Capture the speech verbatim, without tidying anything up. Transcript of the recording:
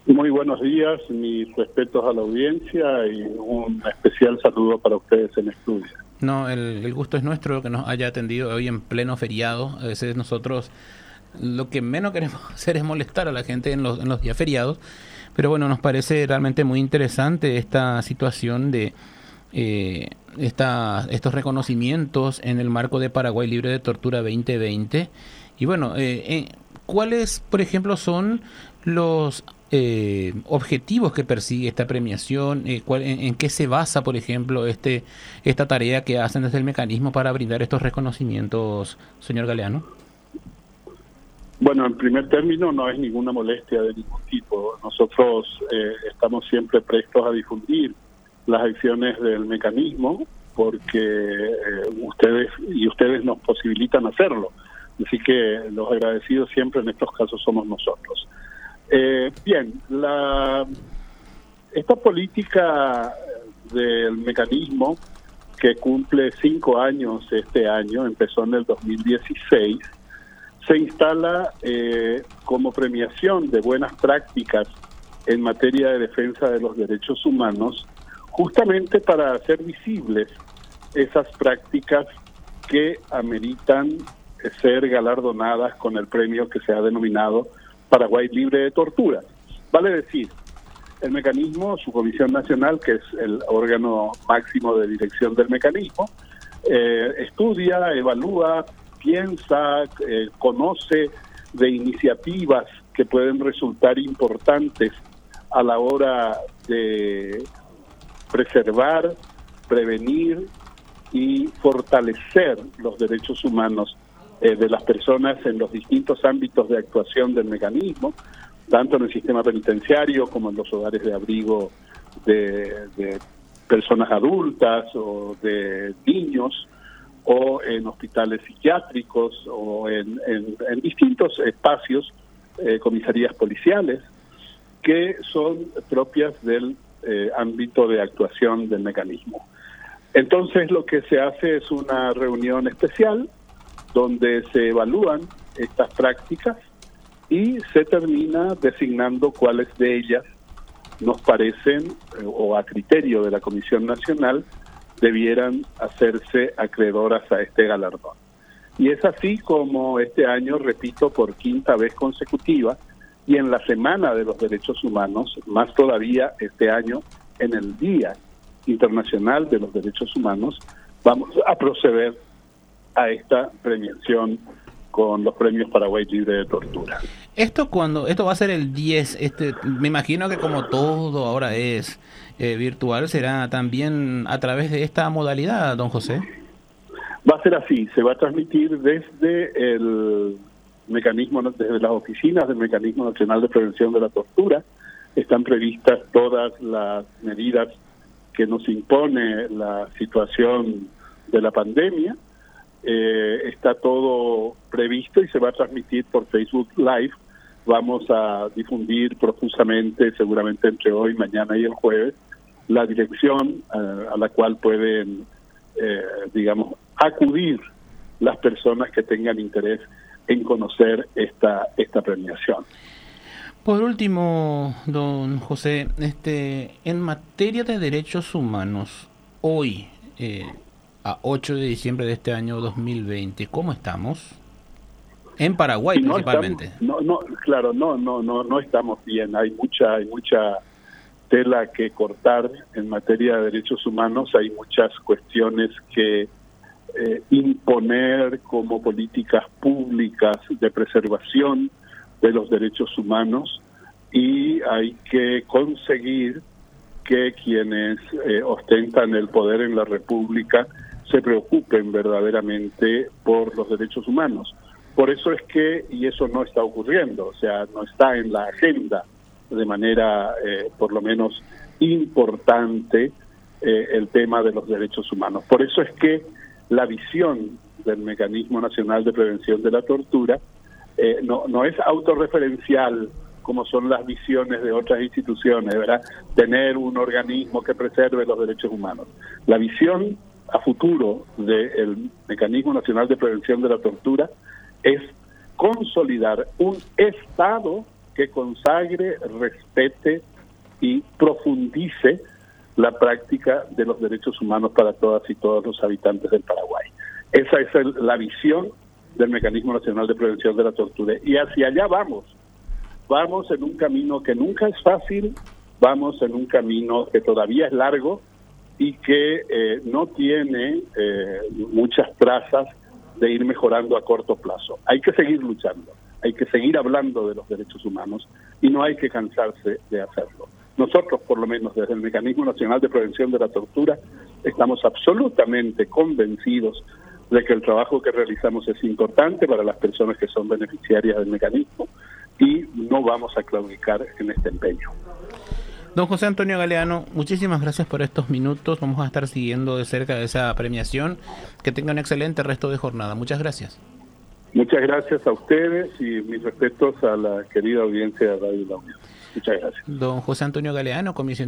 Muy buenos días, mis respetos a la audiencia y un especial saludo para ustedes en estudio. No, el, el gusto es nuestro que nos haya atendido hoy en pleno feriado. A veces nosotros lo que menos queremos hacer es molestar a la gente en los, en los días feriados, pero bueno, nos parece realmente muy interesante esta situación de eh, esta, estos reconocimientos en el marco de Paraguay Libre de Tortura veinte veinte. Y bueno, eh, eh, ¿cuáles, por ejemplo, son los eh, objetivos que persigue esta premiación? Eh, cuál, en, ¿En qué se basa, por ejemplo, este esta tarea que hacen desde el mecanismo para brindar estos reconocimientos, señor Galeano? Bueno, en primer término, no es ninguna molestia de ningún tipo. Nosotros eh, estamos siempre prestos a difundir las acciones del mecanismo porque eh, ustedes y ustedes nos posibilitan hacerlo. Así que los agradecidos siempre en estos casos somos nosotros. Eh, bien, la esta política del mecanismo que cumple cinco años este año, empezó en el dos mil dieciséis, se instala eh, como premiación de buenas prácticas en materia de defensa de los derechos humanos, justamente para hacer visibles esas prácticas que ameritan ser galardonadas con el premio que se ha denominado Paraguay Libre de Tortura. Vale decir, el mecanismo, su Comisión Nacional, que es el órgano máximo de dirección del mecanismo, eh, estudia, evalúa, piensa, eh, conoce de iniciativas que pueden resultar importantes a la hora de preservar, prevenir y fortalecer los derechos humanos eh, de las personas en los distintos ámbitos de actuación del mecanismo, tanto en el sistema penitenciario como en los hogares de abrigo de, de personas adultas o de niños, o en hospitales psiquiátricos, o en, en, en distintos espacios, eh, comisarías policiales, que son propias del eh, ámbito de actuación del mecanismo. Entonces lo que se hace es una reunión especial donde se evalúan estas prácticas y se termina designando cuáles de ellas nos parecen, eh, o a criterio de la Comisión Nacional, debieran hacerse acreedoras a este galardón. Y es así como este año, repito, por quinta vez consecutiva, y en la Semana de los Derechos Humanos, más todavía este año, en el Día Internacional de los Derechos Humanos, vamos a proceder a esta premiación con los premios Paraguay Libre de Tortura. Esto cuando esto va a ser el diez, este, me imagino que como todo ahora es eh, virtual, será también a través de esta modalidad, don José. Va a ser así, se va a transmitir desde el mecanismo, desde las oficinas del Mecanismo Nacional de Prevención de la Tortura. Están previstas todas las medidas que nos impone la situación de la pandemia. Eh, está todo previsto y se va a transmitir por Facebook Live. Vamos a difundir profusamente, seguramente entre hoy, mañana y el jueves, la dirección uh, a la cual pueden, eh, digamos, acudir las personas que tengan interés en conocer esta esta premiación. Por último, don José, este, en materia de derechos humanos, hoy, eh, a ocho de diciembre de este año dos mil veinte, ¿cómo estamos? En Paraguay, no principalmente. Estamos, no, no, claro, no, no, no, no estamos bien. Hay mucha, hay mucha tela que cortar en materia de derechos humanos. Hay muchas cuestiones que eh, imponer como políticas públicas de preservación de los derechos humanos, y hay que conseguir que quienes eh, ostentan el poder en la República se preocupen verdaderamente por los derechos humanos. Por eso es que, y eso no está ocurriendo, o sea, no está en la agenda de manera eh, por lo menos importante eh, el tema de los derechos humanos. Por eso es que la visión del Mecanismo Nacional de Prevención de la Tortura eh, no, no es autorreferencial como son las visiones de otras instituciones, ¿verdad? Tener un organismo que preserve los derechos humanos. La visión a futuro del Mecanismo Nacional de Prevención de la Tortura es consolidar un Estado que consagre, respete y profundice la práctica de los derechos humanos para todas y todos los habitantes del Paraguay. Esa es el, la visión del Mecanismo Nacional de Prevención de la Tortura. Y hacia allá vamos. Vamos en un camino que nunca es fácil, vamos en un camino que todavía es largo y que eh, no tiene eh, muchas trazas de ir mejorando a corto plazo. Hay que seguir luchando, hay que seguir hablando de los derechos humanos y no hay que cansarse de hacerlo. Nosotros, por lo menos desde el Mecanismo Nacional de Prevención de la Tortura, estamos absolutamente convencidos de que el trabajo que realizamos es importante para las personas que son beneficiarias del mecanismo y no vamos a claudicar en este empeño. Don José Antonio Galeano, muchísimas gracias por estos minutos. Vamos a estar siguiendo de cerca esa premiación. Que tenga un excelente resto de jornada. Muchas gracias. Muchas gracias a ustedes y mis respetos a la querida audiencia de Radio La Unión. Muchas gracias. Don José Antonio Galeano, comisionado